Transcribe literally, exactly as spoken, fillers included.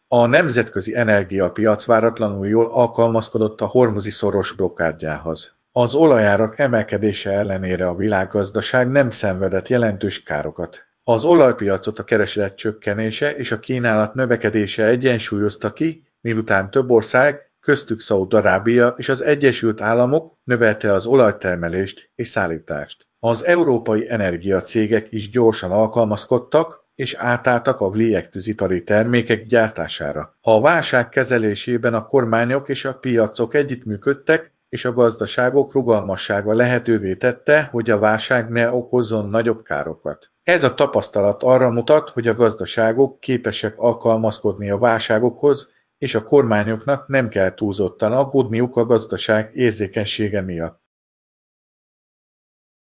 A nemzetközi energiapiac váratlanul jól alkalmazkodott a hormuzi szoros blokkádjához. Az olajárak emelkedése ellenére a világgazdaság nem szenvedett jelentős károkat. Az olajpiacot a kereslet csökkenése és a kínálat növekedése egyensúlyozta ki, miután több ország, köztük Szaúd-Arábia és az Egyesült Államok növelte az olajtermelést és szállítást. Az európai energiacégek is gyorsan alkalmazkodtak, és átálltak a lélegtűzipari termékek gyártására. A válság kezelésében a kormányok és a piacok együttműködtek, és a gazdaságok rugalmassága lehetővé tette, hogy a válság ne okozzon nagyobb károkat. Ez a tapasztalat arra mutat, hogy a gazdaságok képesek alkalmazkodni a válságokhoz, és a kormányoknak nem kell túlzottan aggódniuk a gazdaság érzékenysége miatt.